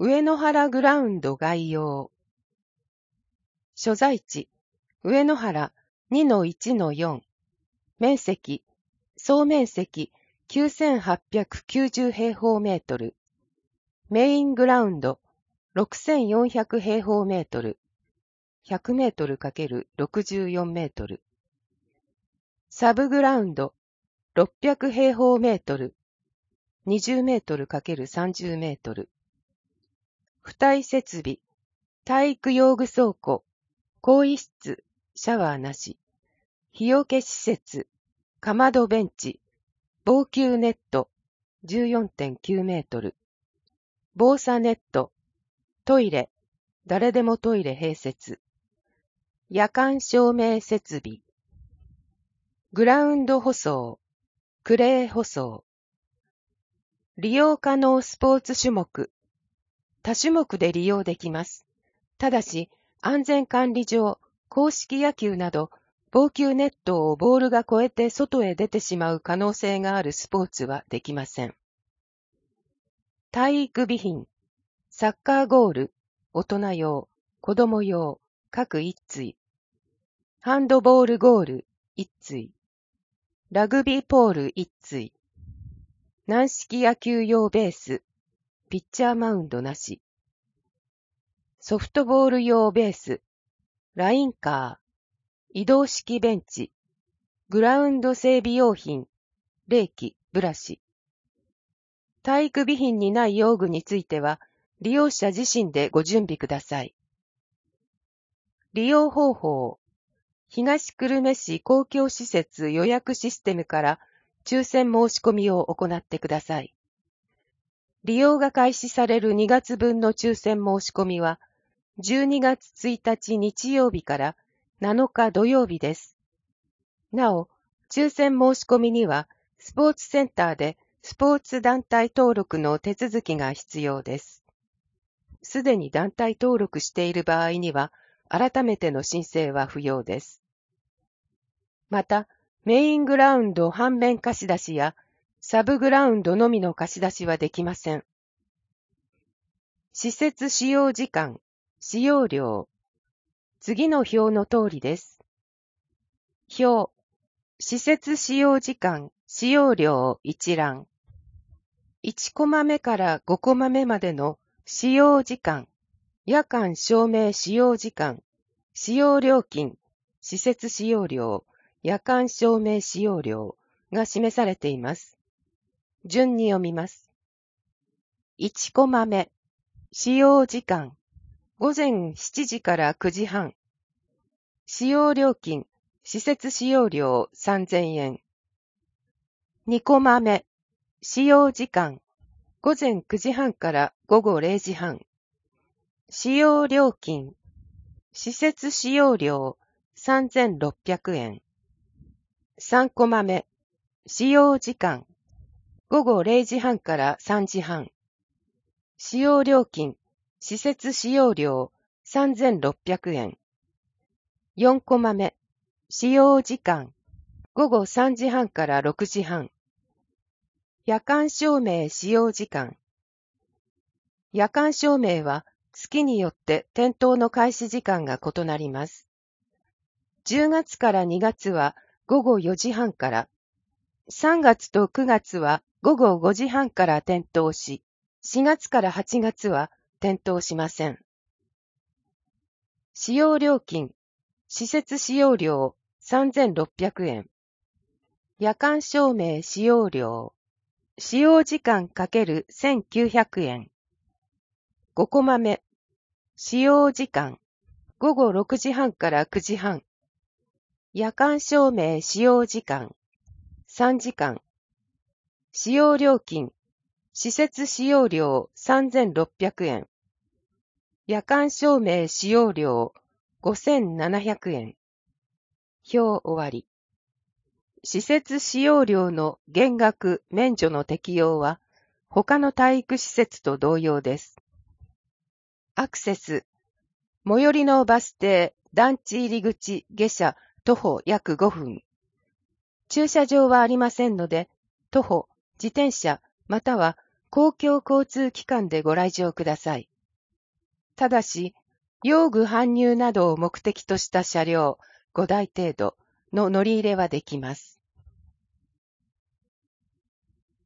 上野原グラウンド概要。所在地、上野原 2-1-4。面積、総面積9890平方メートル。メイングラウンド6400平方メートル。100メートル ×64 メートル。サブグラウンド600平方メートル。20メートル ×30 メートル。付帯設備、体育用具倉庫、更衣室、シャワーなし。日よけ施設、かまどベンチ、防球ネット 14.9 メートル。防砂ネット、トイレ、誰でもトイレ併設。夜間照明設備。グラウンド舗装、クレー舗装。利用可能スポーツ種目。多種目で利用できます。ただし、安全管理上、硬式野球など、防球ネットをボールが越えて外へ出てしまう可能性があるスポーツはできません。体育備品、サッカーゴール、大人用、子供用、各1対。ハンドボールゴール、1対。ラグビーポール1対。軟式野球用ベース、ピッチャーマウンドなし。ソフトボール用ベース、ラインカー、移動式ベンチ、グラウンド整備用品、冷気、ブラシ。体育備品にない用具については、利用者自身でご準備ください。利用方法。東久留米市公共施設予約システムから抽選申し込みを行ってください。利用が開始される2月分の抽選申し込みは、12月1日日曜日から7日土曜日です。なお、抽選申し込みには、スポーツセンターでスポーツ団体登録の手続きが必要です。すでに団体登録している場合には、改めての申請は不要です。また、メイングラウンド半面貸し出しや、サブグラウンドのみの貸し出しはできません。施設使用時間、使用料。次の表の通りです。表。施設使用時間、使用料一覧。1コマ目から5コマ目までの使用時間、夜間照明使用時間、使用料金、施設使用料、夜間照明使用料が示されています。順に読みます。1コマ目、使用時間、午前7時から9時半。使用料金、施設使用料3000円。2コマ目、使用時間、午前9時半から午後0時半。使用料金、施設使用料3600円。3コマ目、使用時間、午後0時半から3時半。使用料金、施設使用料3600円。4コマ目、使用時間、午後3時半から6時半。夜間照明使用時間。夜間照明は月によって点灯の開始時間が異なります。10月から2月は午後4時半から、3月と9月は午後5時半から点灯し、4月から8月は点灯しません。使用料金、施設使用料3600円。夜間照明使用料、使用時間×1900円。5コマ目、使用時間、午後6時半から9時半。夜間照明使用時間、3時間。使用料金、施設使用料3600円。夜間照明使用料5700円。表終わり。施設使用料の減額免除の適用は、他の体育施設と同様です。アクセス。最寄りのバス停、団地入り口、下車、徒歩約5分。駐車場はありませんので、徒歩、自転車、または公共交通機関でご来場ください。 ただし、用具搬入などを目的とした車両5台程度の乗り入れはできます。